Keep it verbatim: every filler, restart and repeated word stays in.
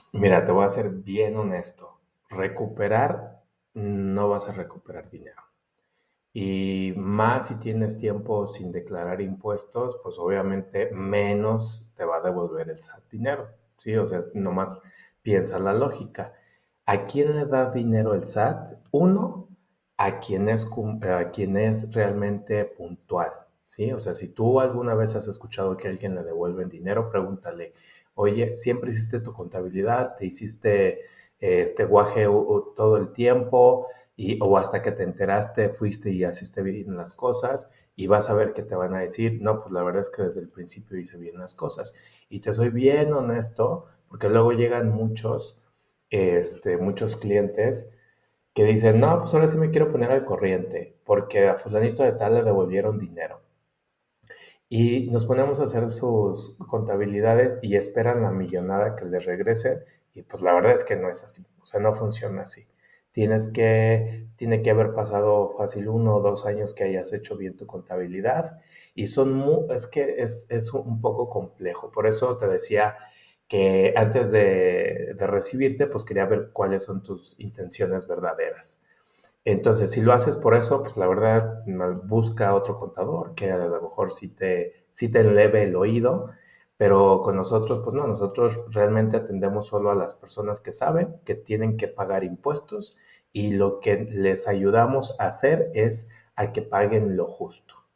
Mira, te voy a ser bien honesto. Recuperar, no vas a recuperar dinero. Y más si tienes tiempo sin declarar impuestos, pues obviamente menos te va a devolver el S A T dinero, ¿sí? O sea, nomás piensa la lógica. ¿A quién le da dinero el S A T? Uno, a quien es, cum- a quien es realmente puntual, ¿sí? O sea, si tú alguna vez has escuchado que a alguien le devuelven dinero, pregúntale, oye, ¿siempre hiciste tu contabilidad? ¿Te hiciste eh, este guaje uh, uh, todo el tiempo? Y, o hasta que te enteraste, fuiste y hiciste bien las cosas y vas a ver que te van a decir, no, pues la verdad es que desde el principio hice bien las cosas. Y te soy bien honesto, porque luego llegan muchos, este, muchos clientes que dicen, no, pues ahora sí me quiero poner al corriente, porque a fulanito de tal le devolvieron dinero. Y nos ponemos a hacer sus contabilidades y esperan la millonada que les regresen. Y pues la verdad es que no es así. O sea, no funciona así. Tienes que, tiene que haber pasado fácil uno o dos años que hayas hecho bien tu contabilidad. Y son muy, es que es, es un poco complejo. Por eso te decía que antes de, de recibirte, pues quería ver cuáles son tus intenciones verdaderas. Entonces, si lo haces por eso, pues la verdad, ma- busca otro contador que a lo mejor sí te, sí te eleve el oído, pero con nosotros, pues no, nosotros realmente atendemos solo a las personas que saben que tienen que pagar impuestos y lo que les ayudamos a hacer es a que paguen lo justo.